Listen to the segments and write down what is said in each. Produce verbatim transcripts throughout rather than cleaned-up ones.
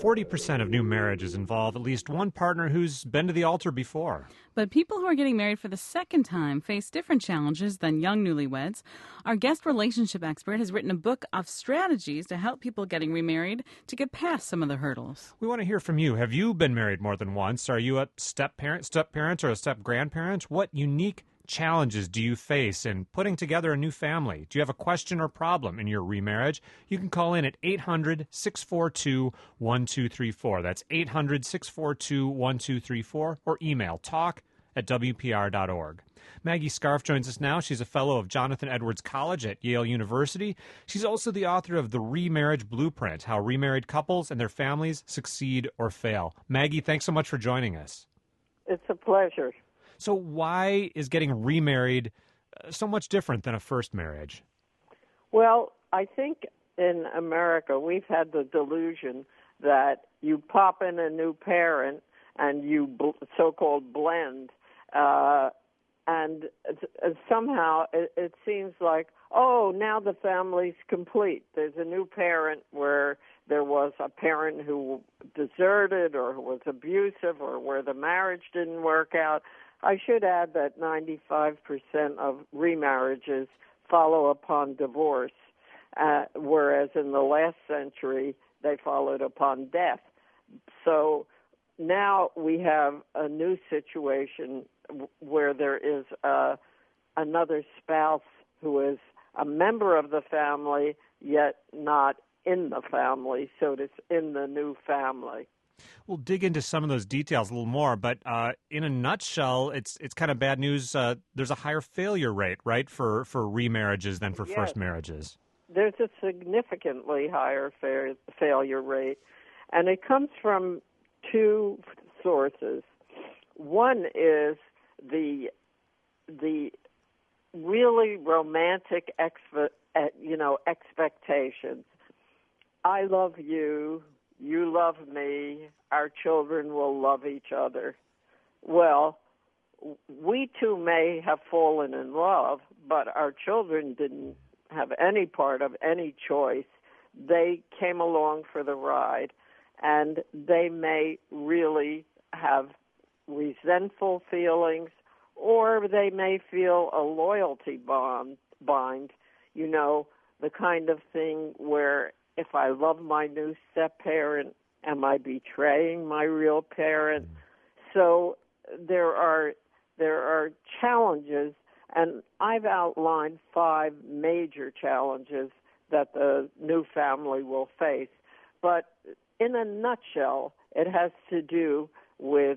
forty percent of new marriages involve at least one partner who's been to the altar before. But people who are getting married for the second time face different challenges than young newlyweds. Our guest relationship expert has written a book of strategies to help people getting remarried to get past some of the hurdles. We want to hear from you. Have you been married more than once? Are you a step-parent, step-parent, or a step-grandparent? What unique challenges do you face in putting together a new family? Do you have a question or problem in your remarriage? You can call in at eight hundred, six four two, one two three four. That's eight hundred, six four two, one two three four, or email talk at w p r dot org. Maggie Scarf joins us now. She's a fellow of Jonathan Edwards College at Yale University. She's also the author of The Remarriage Blueprint, How Remarried Couples and Their Families Succeed or Fail. Maggie, thanks so much for joining us. It's a pleasure. So why is getting remarried uh, so much different than a first marriage? Well, I think in America we've had the delusion that you pop in a new parent and you bl- so-called blend, uh, and uh, somehow it, it seems like, oh, now the family's complete. There's a new parent where there was a parent who deserted or who was abusive or where the marriage didn't work out. I should add that ninety-five percent of remarriages follow upon divorce, uh, whereas in the last century they followed upon death. So now we have a new situation where there is uh, another spouse who is a member of the family, yet not in the family, so it's in the new family. We'll dig into some of those details a little more, but uh, in a nutshell, it's it's kind of bad news. Uh, there's a higher failure rate, right, for, for remarriages than for yes. first marriages. There's a significantly higher fa- failure rate, and it comes from two sources. One is the the really romantic expe- you know expectations. I love you. You love me, our children will love each other. Well, we too may have fallen in love, but our children didn't have any part of any choice. They came along for the ride, and they may really have resentful feelings, or they may feel a loyalty bond, bind, you know, the kind of thing where if I love my new step-parent, am I betraying my real parent? So there are there are challenges, and I've outlined five major challenges that the new family will face. But in a nutshell, it has to do with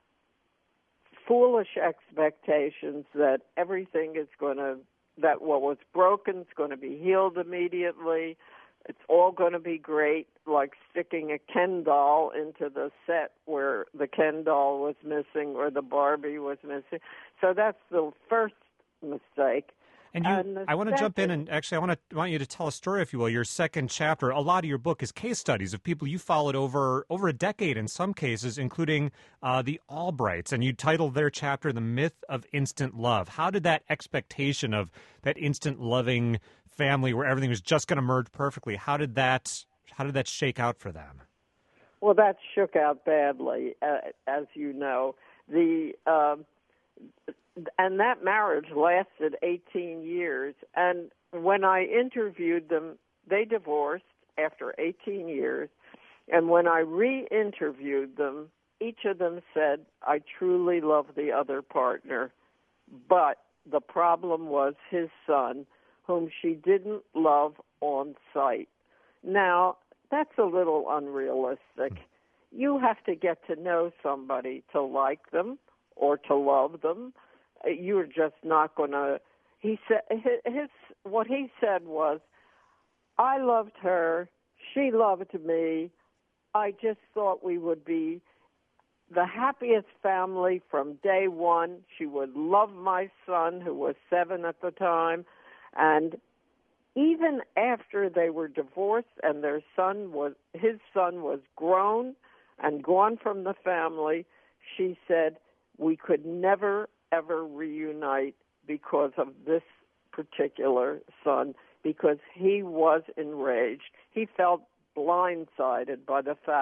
foolish expectations that everything is going to, that what was broken is going to be healed immediately. It's all going to be great, like sticking a Ken doll into the set where the Ken doll was missing or the Barbie was missing. So that's the first mistake. And you, and I want to second, jump in and actually I want to want you to tell a story, if you will. Your second chapter, a lot of your book is case studies of people you followed over over a decade in some cases, including uh, the Albrights. And you titled their chapter "The Myth of Instant Love." How did that expectation of that instant loving family where everything was just going to merge perfectly, how did that how did that shake out for them? Well, that shook out badly, uh, as you know. The um, and that marriage lasted eighteen years. And when I interviewed them, they divorced after eighteen years. And when I re-interviewed them, each of them said, I truly love the other partner. But the problem was his son, whom she didn't love on sight. Now, that's a little unrealistic. You have to get to know somebody to like them or to love them. You're just not going to. He said his what he said was, I loved her, she loved me. I just thought we would be the happiest family from day one. She would love my son, who was seven at the time. And even after they were divorced and their son was, his son was grown and gone from the family, she said, we could never, ever reunite because of this particular son, because he was enraged. He felt blindsided by the fact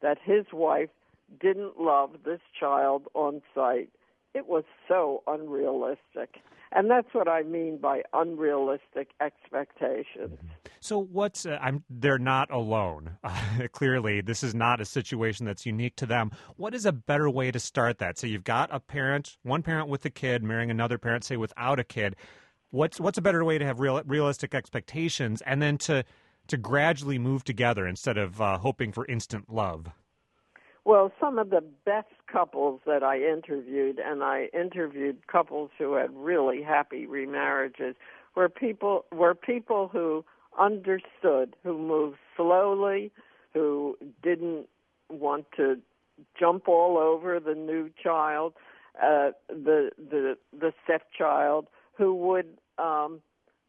that his wife didn't love this child on sight. It was so unrealistic. And that's what I mean by unrealistic expectations. So what's uh, I'm they're not alone. Uh, clearly, this is not a situation that's unique to them. What is a better way to start that? So you've got a parent, one parent with a kid marrying another parent, say without a kid. What's what's a better way to have real, realistic expectations and then to to gradually move together instead of uh, hoping for instant love? Well, some of the best couples that I interviewed, and I interviewed couples who had really happy remarriages, were people were people who understood, who moved slowly, who didn't want to jump all over the new child, uh, the the the stepchild, who would um,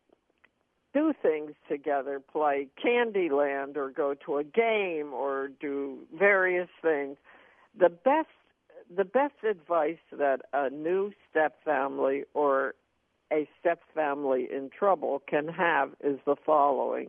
do things together, play Candyland or go to a game or do various things. The best the best advice that a new step family or a step family in trouble can have is the following.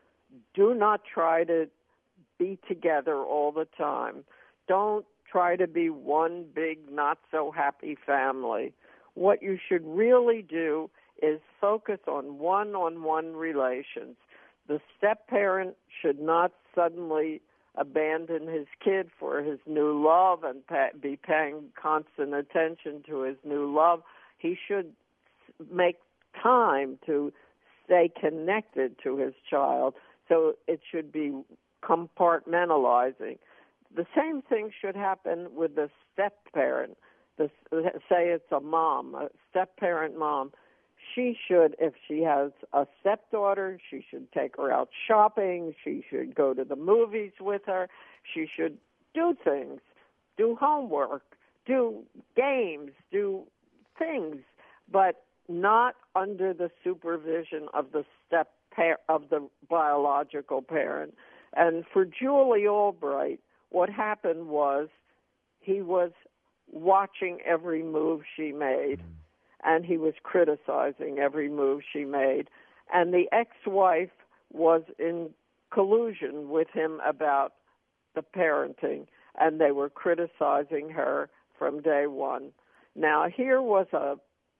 Do not try to be together all the time. Don't try to be one big not so happy family. What you should really do is focus on one-on-one relations. The step-parent should not suddenly abandon his kid for his new love and pa- be paying constant attention to his new love. He should make time to stay connected to his child, so it should be compartmentalizing. The same thing should happen with the step-parent. The, say it's a mom, a step-parent mom. She should, if she has a stepdaughter, she should take her out shopping. She should go to the movies with her. She should do things, do homework, do games, do things, but not under the supervision of the step par- of the biological parent. And for Julie Albright, what happened was he was watching every move she made. And he was criticizing every move she made. And the ex-wife was in collusion with him about the parenting, and they were criticizing her from day one. Now, here was a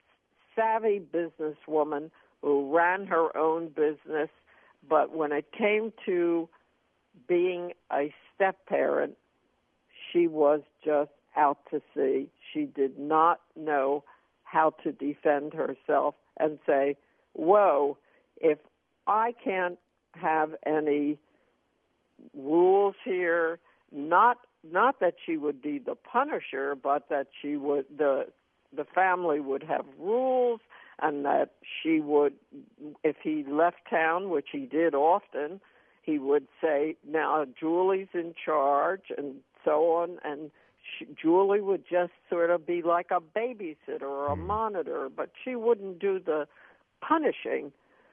savvy businesswoman who ran her own business, but when it came to being a step-parent, she was just out to sea. She did not know how to defend herself and say, whoa, if I can't have any rules here, not not that she would be the punisher, but that she would the the family would have rules, and that she would, if he left town, which he did often, he would say, now Julie's in charge, and so on, and She, Julie would just sort of be like a babysitter or a monitor, but she wouldn't do the punishing.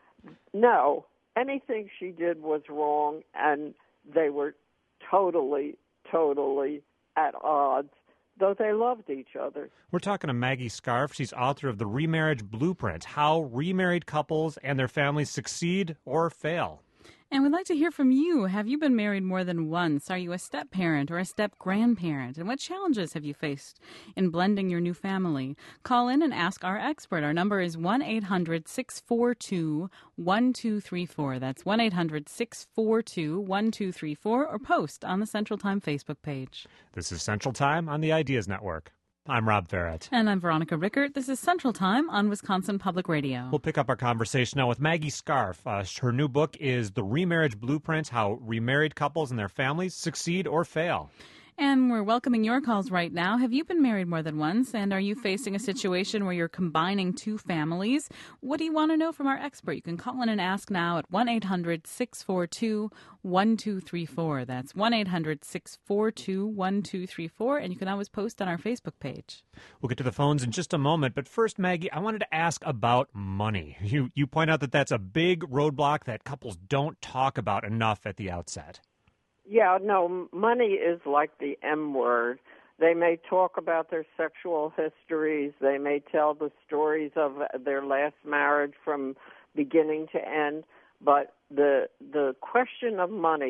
No, anything she did was wrong, and they were totally, totally at odds, though they loved each other. We're talking to Maggie Scarf. She's author of The Remarriage Blueprint, How Remarried Couples and Their Families Succeed or Fail. And we'd like to hear from you. Have you been married more than once? Are you a step-parent or a step-grandparent? And what challenges have you faced in blending your new family? Call in and ask our expert. Our number is one eight hundred six four two one two three four. That's one eight hundred six four two one two three four, or post on the Central Time Facebook page. This is Central Time on the Ideas Network. I'm Rob Farrett. And I'm Veronica Rickert. This is Central Time on Wisconsin Public Radio. We'll pick up our conversation now with Maggie Scarf. Uh, her new book is The Remarriage Blueprint, How Remarried Couples and Their Families Succeed or Fail. And we're welcoming your calls right now. Have you been married more than once? And are you facing a situation where you're combining two families? What do you want to know from our expert? You can call in and ask now at one eight hundred six four two one two three four. That's one eight hundred six four two one two three four. And you can always post on our Facebook page. We'll get to the phones in just a moment. But first, Maggie, I wanted to ask about money. You, you point out that that's a big roadblock that couples don't talk about enough at the outset. Yeah, no, money is like the M word. They may talk about their sexual histories. They may tell the stories of their last marriage from beginning to end. But the the question of money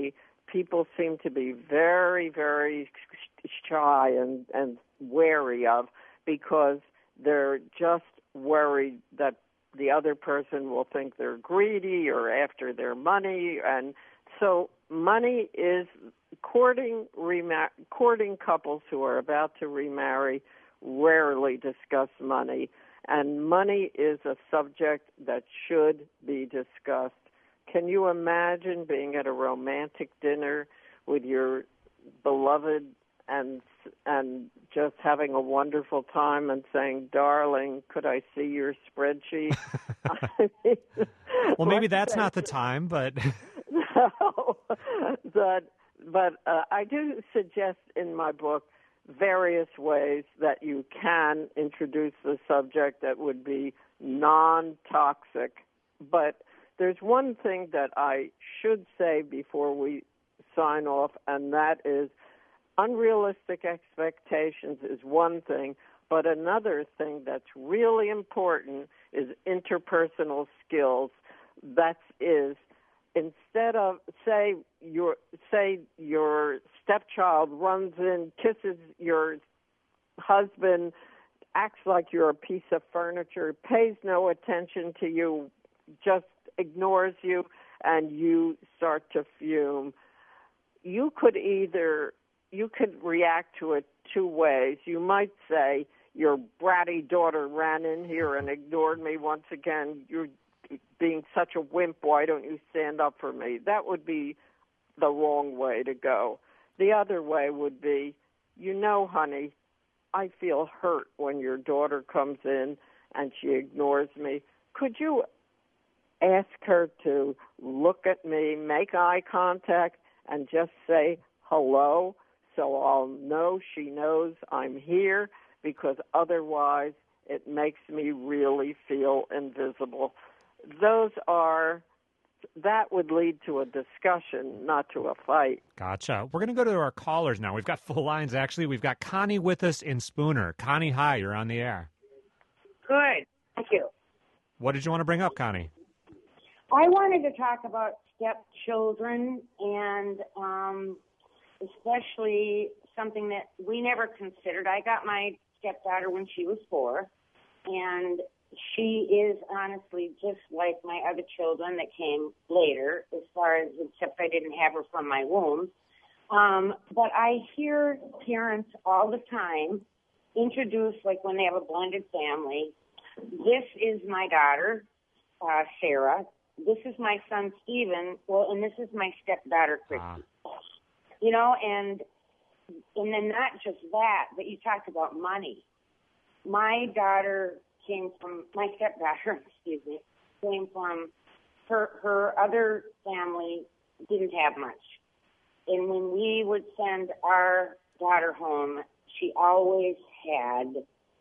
people seem to be very, very shy and, and wary of, because they're just worried that the other person will think they're greedy or after their money. And so money is courting, remar- courting couples who are about to remarry rarely discuss money. And money is a subject that should be discussed. Can you imagine being at a romantic dinner with your beloved and and just having a wonderful time and saying, "Darling, could I see your spreadsheet?" I mean, well, maybe let's that's say- not the time, but No, but but uh, I do suggest in my book various ways that you can introduce the subject that would be non-toxic. But there's one thing that I should say before we sign off, and that is unrealistic expectations is one thing, but another thing that's really important is interpersonal skills. That is, instead of say your say your stepchild runs in, kisses your husband, acts like you're a piece of furniture, pays no attention to you, just ignores you, and you start to fume. You could either you could react to it two ways. You might say, "Your bratty daughter ran in here and ignored me once again. You're being such a wimp. Why don't you stand up for me?" That would be the wrong way to go. The other way would be, "You know, honey, I feel hurt when your daughter comes in and she ignores me. Could you ask her to look at me, make eye contact, and just say hello, so I'll know she knows I'm here, because otherwise it makes me really feel invisible." Those are, that would lead to a discussion, not to a fight. Gotcha. We're going to go to our callers now. We've got full lines, actually. We've got Connie with us in Spooner. Connie, hi, you're on the air. Good. Thank you. What did you want to bring up, Connie? I wanted to talk about stepchildren and um, especially something that we never considered. I got my stepdaughter when she was four, and she is honestly just like my other children that came later, as far as, except I didn't have her from my womb. Um, but I hear parents all the time introduce, like when they have a blended family, "This is my daughter, uh, Sarah. This is my son, Stephen. Well, and this is my stepdaughter, Christy." Ah. You know, and and then not just that, but you talked about money. My daughter came from, my stepdaughter, excuse me, came from, her, her other family didn't have much. And when we would send our daughter home, she always had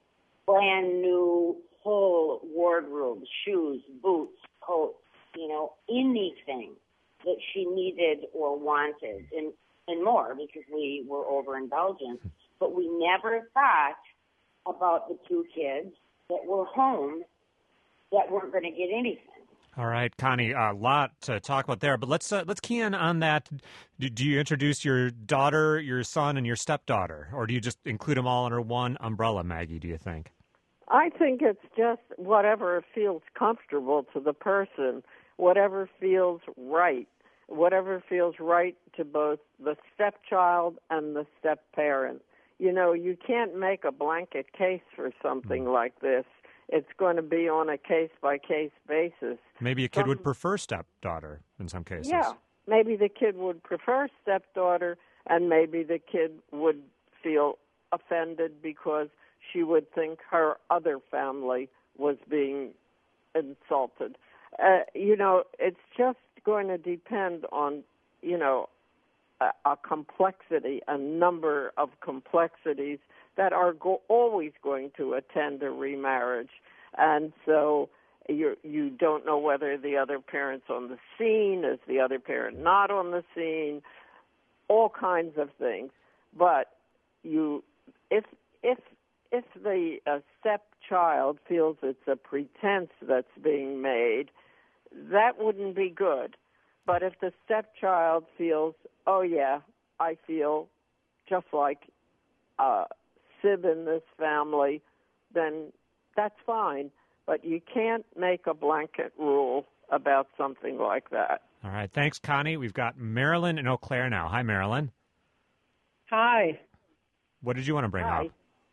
brand new, full wardrobe, shoes, boots, coats, you know, anything that she needed or wanted, and, and more, because we were overindulgent. But we never thought about the two kids that were home that weren't going to get anything. All right, Connie, a lot to talk about there, but let's uh, let's key in on that. Do, do you introduce your daughter, your son, and your stepdaughter, or do you just include them all under one umbrella, Maggie, do you think? I think it's just whatever feels comfortable to the person, whatever feels right, whatever feels right to both the stepchild and the step-parent. You know, you can't make a blanket case for something mm. like this. It's going to be on a case-by-case basis. Maybe a kid some, would prefer stepdaughter in some cases. Yeah, maybe the kid would prefer stepdaughter, and maybe the kid would feel offended because she would think her other family was being insulted. Uh, you know, it's just going to depend on, you know, a, a complexity, a number of complexities that are go- always going to attend a remarriage. And so you you don't know whether the other parent's on the scene, is the other parent not on the scene, all kinds of things. But you, if if if the uh, stepchild feels it's a pretense that's being made, that wouldn't be good. but if the stepchild feels, oh yeah, I feel just like uh, Sib in this family, then that's fine. But you can't make a blanket rule about something like that. All right. Thanks, Connie. We've got Marilyn in Eau Claire now. Hi, Marilyn. Hi. What did you want to bring Hi. up?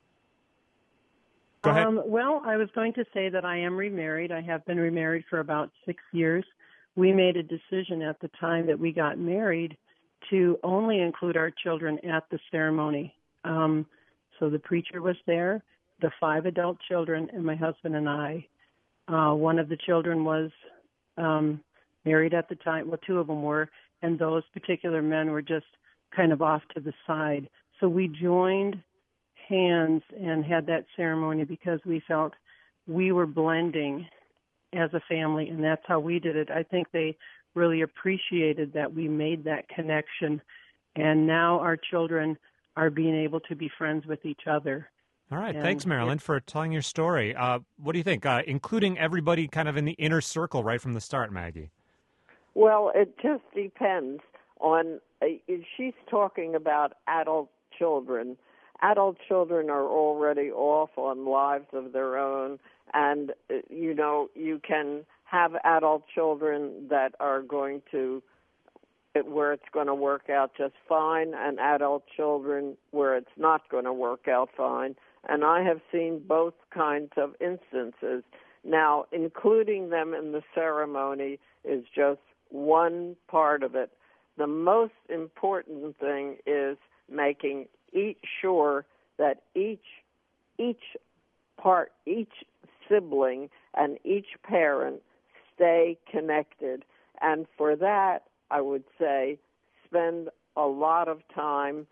Go ahead. Um, well, I was going to say that I am remarried. I have been remarried for about six years. We made a decision at the time that we got married to only include our children at the ceremony. Um, so the preacher was there, the five adult children, and my husband and I. Uh, one of the children was um, married at the time. Well, two of them were, and those particular men were just kind of off to the side. So we joined hands and had that ceremony because we felt we were blending as a family, and that's how we did it. I think they really appreciated that we made that connection, and now our children are being able to be friends with each other. All right. And Thanks, Marilyn, it, for telling your story. Uh, what do you think? Uh, including everybody kind of in the inner circle right from the start, Maggie. Well, it just depends on, uh, she's talking about adult children. Adult children are already off on lives of their own, and, uh, you know, you can have adult children that are going to, where it's going to work out just fine, and adult children where it's not going to work out fine. And I have seen both kinds of instances. Now, including them in the ceremony is just one part of it. The most important thing is making each sure that each each part, each sibling, and each parent stay connected. And for that, I would say spend a lot of time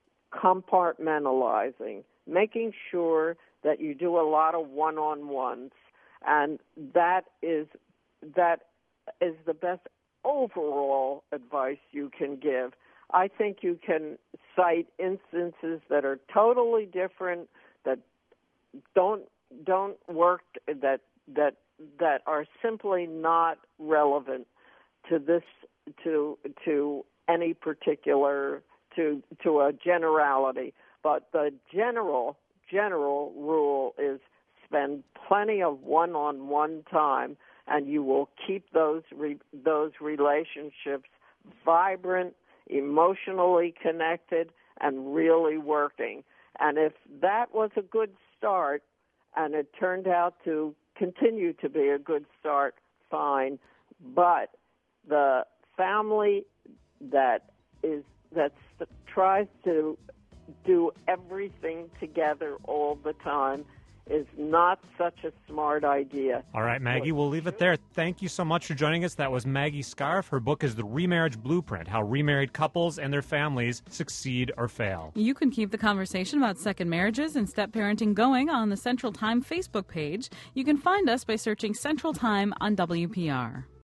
compartmentalizing, making sure that you do a lot of one-on-ones, and that is that is the best overall advice you can give. I think you can cite instances that are totally different, that don't don't work, that that that are simply not relevant to this to to any particular to to a generality. But the general general rule is spend plenty of one-on-one time, and you will keep those re, those relationships vibrant, emotionally connected, and really working. And if that was a good start, and it turned out to continue to be a good start, fine. But the family that is that tries to do everything together all the time is not such a smart idea. All right, Maggie, we'll leave it there. Thank you so much for joining us. That was Maggie Scarf. Her book is The Remarriage Blueprint, How Remarried Couples and Their Families Succeed or Fail. You can keep the conversation about second marriages and step-parenting going on the Central Time Facebook page. You can find us by searching Central Time on W P R.